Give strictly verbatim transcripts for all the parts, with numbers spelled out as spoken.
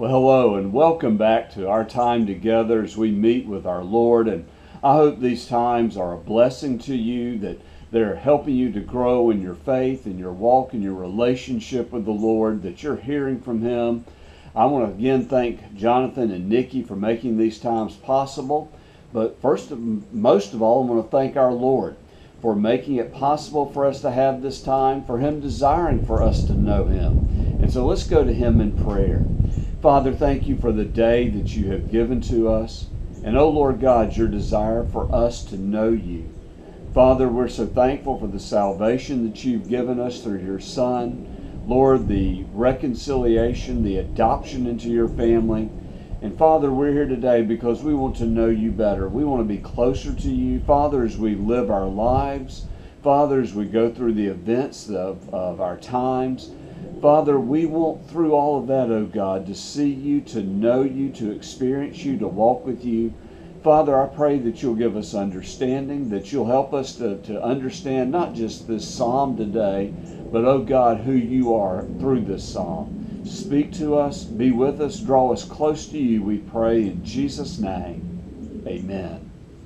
Well, hello and welcome back to our time together as we meet with our Lord. And I hope these times are a blessing to you, that they're helping you to grow in your faith, in your walk, in your relationship with the Lord, that you're hearing from Him. I want to again thank Jonathan and Nikki for making these times possible. But first of, most of all, I want to thank our Lord for making it possible for us to have this time, for Him desiring for us to know Him. And so let's go to Him in prayer. Father, thank you for the day that you have given to us. And oh Lord God, your desire for us to know you. Father, we're so thankful for the salvation that you've given us through your Son. Lord, the reconciliation, the adoption into your family. And Father, we're here today because we want to know you better. We want to be closer to you. Father, as we live our lives. Father, as we go through the events of, of our times. Father, we want through all of that, oh God, to see you, to know you, to experience you, to walk with you. Father, I pray that you'll give us understanding, that you'll help us to, to understand not just this psalm today, but, oh God, who you are through this psalm. Speak to us, be with us, draw us close to you, we pray in Jesus' name. Amen.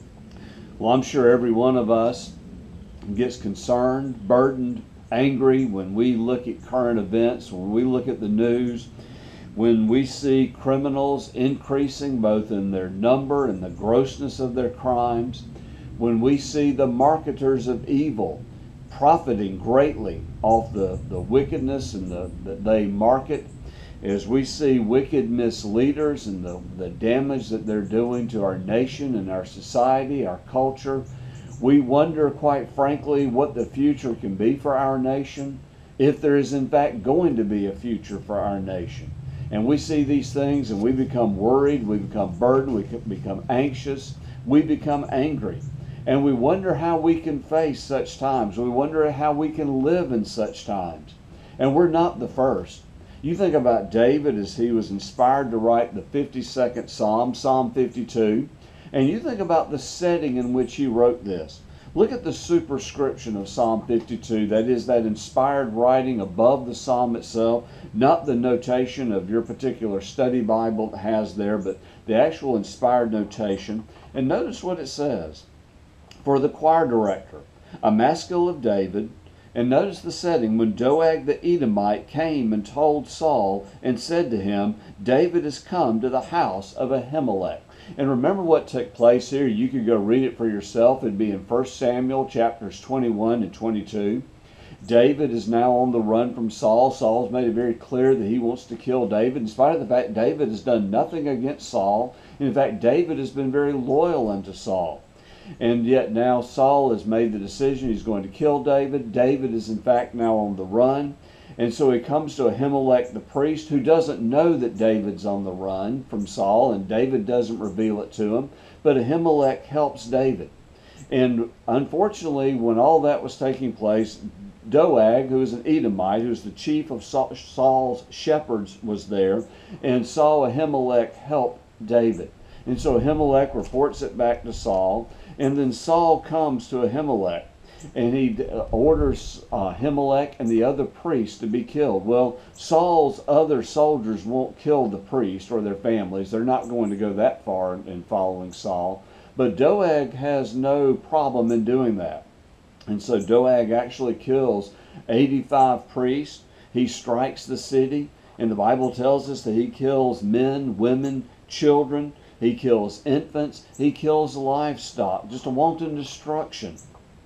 Well, I'm sure every one of us gets concerned, burdened, angry when we look at current events, when we look at the news, when we see criminals increasing both in their number and the grossness of their crimes, when we see the marketers of evil profiting greatly off the, the wickedness and the that they market, as we see wicked misleaders and the, the damage that they're doing to our nation and our society, our culture, we wonder, quite frankly, what the future can be for our nation, if there is in fact going to be a future for our nation. And we see these things and we become worried, we become burdened, we become anxious, we become angry. And we wonder how we can face such times. We wonder how we can live in such times. And we're not the first. You think about David as he was inspired to write the fifty-second Psalm, Psalm fifty-two. And you think about the setting in which he wrote this. Look at the superscription of Psalm fifty-two. That is, that inspired writing above the psalm itself. Not the notation of your particular study Bible that has there, but the actual inspired notation. And notice what it says. For the choir director, a maskil of David. And notice the setting. When Doeg the Edomite came and told Saul and said to him, David has come to the house of Ahimelech. And remember what took place here. You could go read it for yourself. It'd be in First Samuel chapters twenty-one and twenty-two. David is now on the run from Saul. Saul's made it very clear that he wants to kill David, in spite of the fact David has done nothing against Saul. In fact, David has been very loyal unto Saul. And yet now Saul has made the decision he's going to kill David. David is in fact now on the run. And so he comes to Ahimelech the priest, who doesn't know that David's on the run from Saul, and David doesn't reveal it to him. But Ahimelech helps David. And unfortunately, when all that was taking place, Doeg, who is an Edomite, who's the chief of Saul's shepherds, was there, and saw Ahimelech help David. And so Ahimelech reports it back to Saul, and then Saul comes to Ahimelech. And he orders uh, Ahimelech and the other priests to be killed. Well, Saul's other soldiers won't kill the priest or their families. They're not going to go that far in following Saul. But Doeg has no problem in doing that. And so Doeg actually kills eighty-five priests. He strikes the city. And the Bible tells us that he kills men, women, children. He kills infants. He kills livestock. Just a wanton destruction.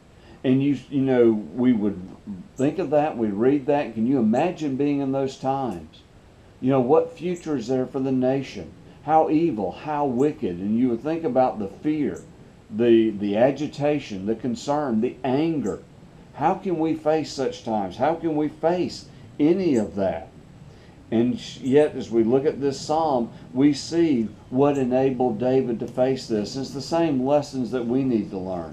And you you know, we would think of that, we read that. Can you imagine being in those times? You know, what future is there for the nation? How evil, how wicked. And you would think about the fear, the, the agitation, the concern, the anger. How can we face such times? How can we face any of that? And yet, as we look at this psalm, we see what enabled David to face this. It's the same lessons that we need to learn.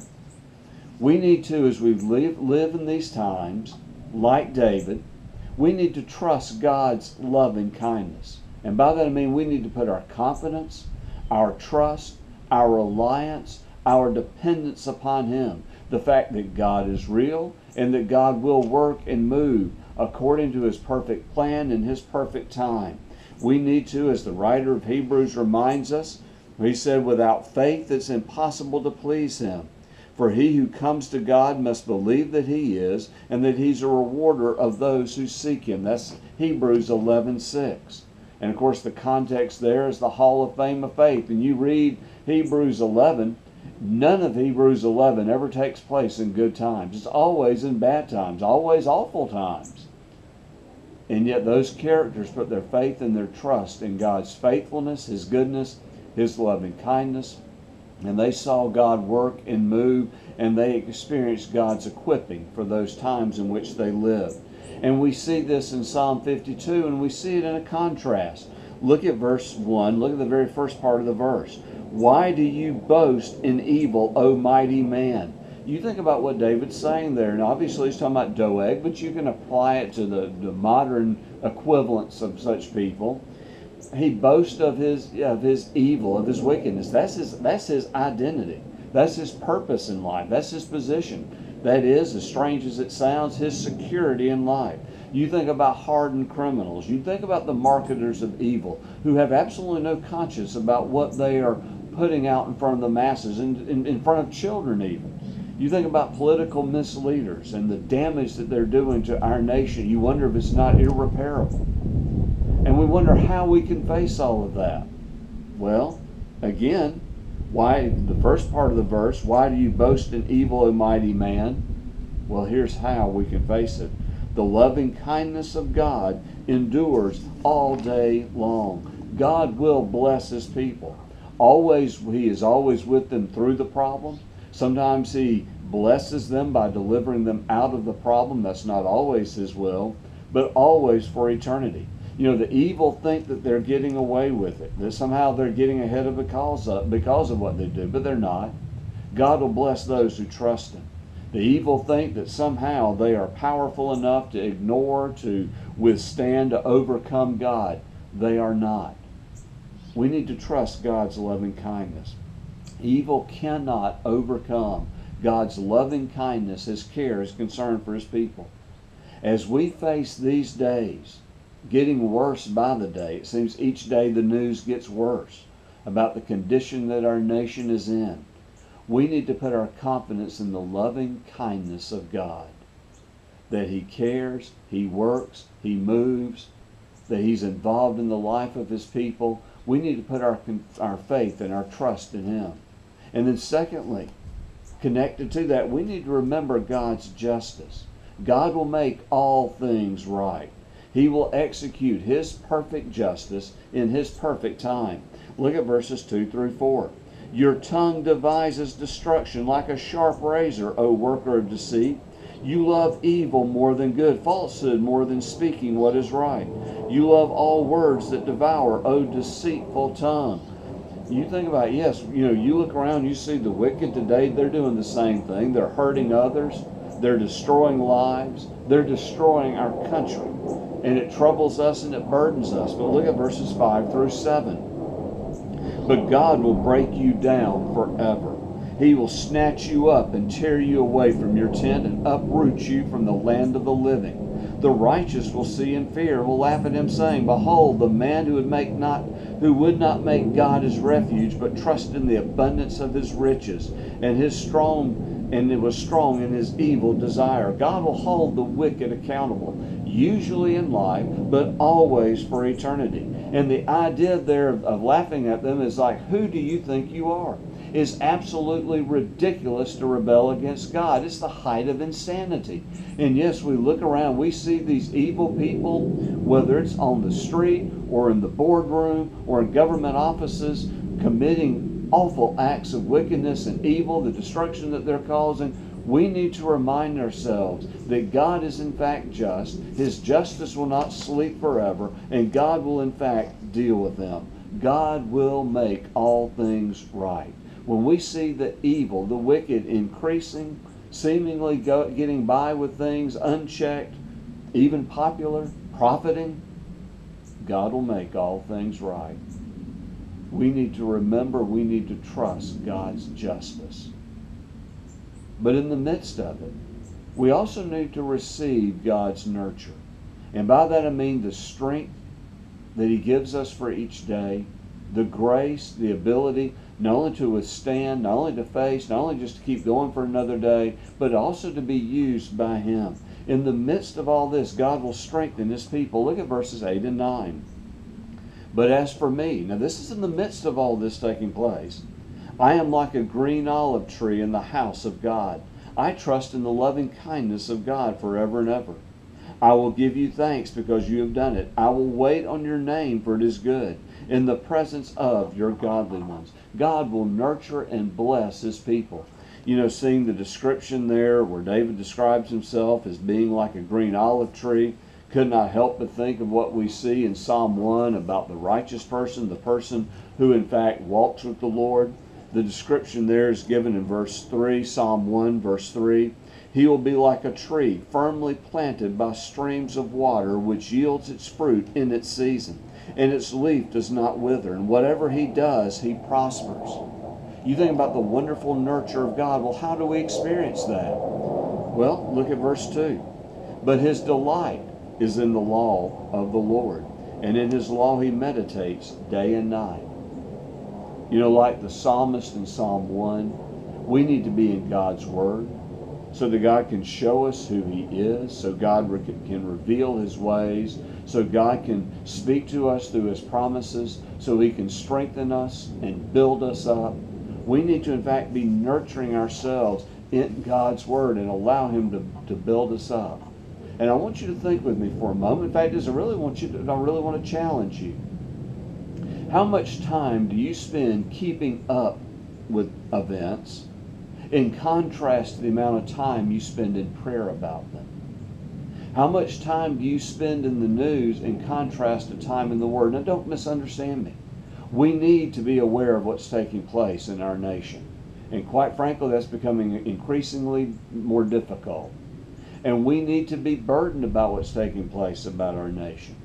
We need to, as we live, live in these times, like David, we need to trust God's loving kindness. And by that I mean we need to put our confidence, our trust, our reliance, our dependence upon Him. The fact that God is real and that God will work and move according to His perfect plan and His perfect time. We need to, as the writer of Hebrews reminds us, he said, without faith it's impossible to please him. For he who comes to God must believe that he is, and that he's a rewarder of those who seek him. That's Hebrews eleven six. And of course the context there is the Hall of Fame of Faith. And you read Hebrews eleven, none of Hebrews eleven ever takes place in good times. It's always in bad times, always awful times. And yet those characters put their faith and their trust in God's faithfulness, his goodness, his loving kindness. And they saw God work and move, and they experienced God's equipping for those times in which they lived. And we see this in Psalm fifty-two, and we see it in a contrast. Look at verse one. Look at the very first part of the verse. Why do you boast in evil, O mighty man? You think about what David's saying there, and obviously he's talking about Doeg, but you can apply it to the, the modern equivalents of such people. He boasts of his of his evil, of his wickedness. That's his that's his identity. That's his purpose in life. That's his position. That is, as strange as it sounds, his security in life. You think about hardened criminals. You think about the marketers of evil who have absolutely no conscience about what they are putting out in front of the masses, and in, in front of children even. You think about political misleaders and the damage that they're doing to our nation. You wonder if it's not irreparable. And we wonder how we can face all of that. Well, again, why the first part of the verse, why do you boast in evil, O mighty man? Well, here's how we can face it. The loving kindness of God endures all day long. God will bless his people. Always, he is always with them through the problem. Sometimes he blesses them by delivering them out of the problem. That's not always his will, but always for eternity. You know, the evil think that they're getting away with it, that somehow they're getting ahead of because of, because of what they do, but they're not. God will bless those who trust him. The evil think that somehow they are powerful enough to ignore, to withstand, to overcome God. They are not. We need to trust God's loving kindness. Evil cannot overcome God's loving kindness, his care, his concern for his people. As we face these days, getting worse by the day, it seems each day the news gets worse about the condition that our nation is in. We need to put our confidence in the loving kindness of God, that he cares, he works, he moves, that he's involved in the life of his people. We need to put our, our faith and our trust in him. And then secondly, connected to that, we need to remember God's justice. God will make all things right. He will execute his perfect justice in his perfect time. Look at verses two through four. Your tongue devises destruction like a sharp razor, O worker of deceit. You love evil more than good, falsehood more than speaking what is right. You love all words that devour, O deceitful tongue. You think about it, yes, you know, you look around, you see the wicked today, they're doing the same thing. They're hurting others. They're destroying lives. They're destroying our country. And it troubles us and it burdens us. But look at verses five through seven. But God will break you down forever. He will snatch you up and tear you away from your tent and uproot you from the land of the living. The righteous will see and fear, will laugh at him, saying, Behold, the man who would make not who would not make God his refuge, but trust in the abundance of his riches, and his strong and it was strong in his evil desire. God will hold the wicked accountable, usually in life, but always for eternity. And the idea there of, of laughing at them is like, who do you think you are? It's absolutely ridiculous to rebel against God. It's the height of insanity. And yes, we look around, we see these evil people, whether it's on the street or in the boardroom or in government offices, committing awful acts of wickedness and evil, the destruction that they're causing. We need to remind ourselves that God is in fact just. His justice will not sleep forever, and God will in fact deal with them. God will make all things right. When we see the evil, the wicked increasing, seemingly go, getting by with things unchecked, even popular, profiting, God will make all things right. We need to remember, we need to trust God's justice. But in the midst of it, we also need to receive God's nurture. And by that I mean the strength that He gives us for each day, the grace, the ability not only to withstand, not only to face, not only just to keep going for another day, but also to be used by Him. In the midst of all this, God will strengthen His people. Look at verses eight and nine. But as for me, now this is in the midst of all this taking place, I am like a green olive tree in the house of God. I trust in the loving kindness of God forever and ever. I will give you thanks because you have done it. I will wait on your name, for it is good, in the presence of your godly ones. God will nurture and bless His people. You know, seeing the description there where David describes himself as being like a green olive tree, could not help but think of what we see in Psalm one about the righteous person, the person who in fact walks with the Lord. The description there is given in verse three, Psalm one, verse three. He will be like a tree firmly planted by streams of water, which yields its fruit in its season, and its leaf does not wither, and whatever he does, he prospers. You think about the wonderful nurture of God. Well, how do we experience that? Well, look at verse two. But his delight is in the law of the Lord, and in His law he meditates day and night. You know, like the psalmist in Psalm one, we need to be in God's Word so that God can show us who He is, so God can reveal His ways, so God can speak to us through His promises, so He can strengthen us and build us up. We need to, in fact, be nurturing ourselves in God's Word and allow Him to, to build us up. And I want you to think with me for a moment. In fact, I really want you to, I really want to challenge you. How much time do you spend keeping up with events in contrast to the amount of time you spend in prayer about them? How much time do you spend in the news in contrast to time in the Word? Now, don't misunderstand me. We need to be aware of what's taking place in our nation. And quite frankly, that's becoming increasingly more difficult. And we need to be burdened about what's taking place about our nation.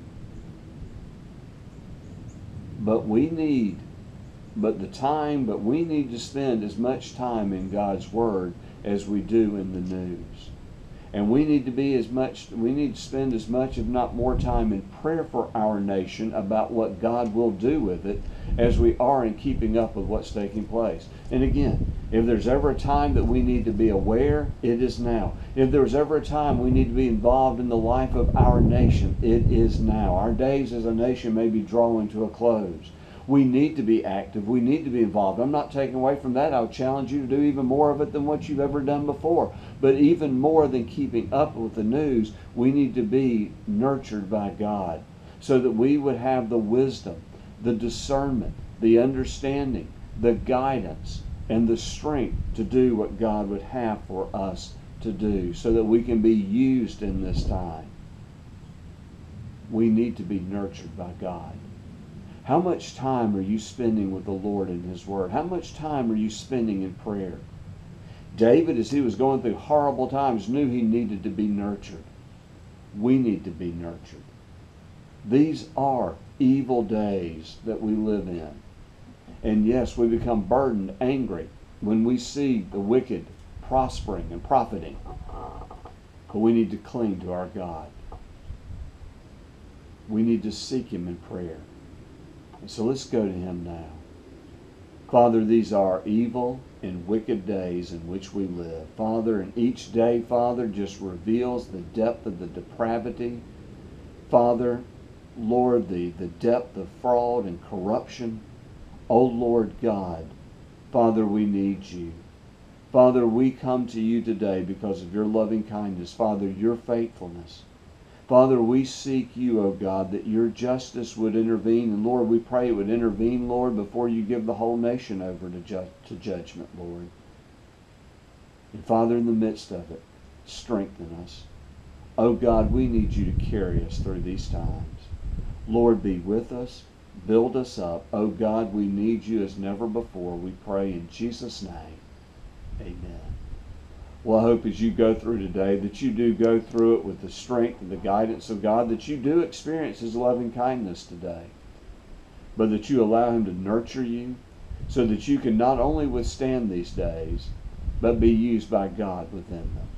But we need, but the time, but we need to spend as much time in God's Word as we do in the news. And we need to be as much, we need to spend as much, if not more time in prayer for our nation about what God will do with it as we are in keeping up with what's taking place. And again, if there's ever a time that we need to be aware, it is now. If there's ever a time we need to be involved in the life of our nation, it is now. Our days as a nation may be drawing to a close. We need to be active. We need to be involved. I'm not taking away from that. I would challenge you to do even more of it than what you've ever done before. But even more than keeping up with the news, we need to be nurtured by God so that we would have the wisdom, the discernment, the understanding, the guidance, and the strength to do what God would have for us to do so that we can be used in this time. We need to be nurtured by God. How much time are you spending with the Lord in His Word? How much time are you spending in prayer? David, as he was going through horrible times, knew he needed to be nurtured. We need to be nurtured. These are evil days that we live in. And yes, we become burdened, angry, when we see the wicked prospering and profiting. But we need to cling to our God. We need to seek Him in prayer. And so let's go to Him now. Father, these are evil and wicked days in which we live. Father, and each day, Father, just reveals the depth of the depravity. Father, Lord, the, the depth of fraud and corruption. Oh, Lord God, Father, we need You. Father, we come to You today because of Your loving kindness. Father, Your faithfulness. Father, we seek You, O God, that Your justice would intervene. And Lord, we pray it would intervene, Lord, before You give the whole nation over to, ju- to judgment, Lord. And Father, in the midst of it, strengthen us. O God, we need You to carry us through these times. Lord, be with us. Build us up. O God, we need You as never before. We pray in Jesus' name. Amen. Well, I hope as you go through today that you do go through it with the strength and the guidance of God, that you do experience His loving kindness today, but that you allow Him to nurture you so that you can not only withstand these days, but be used by God within them.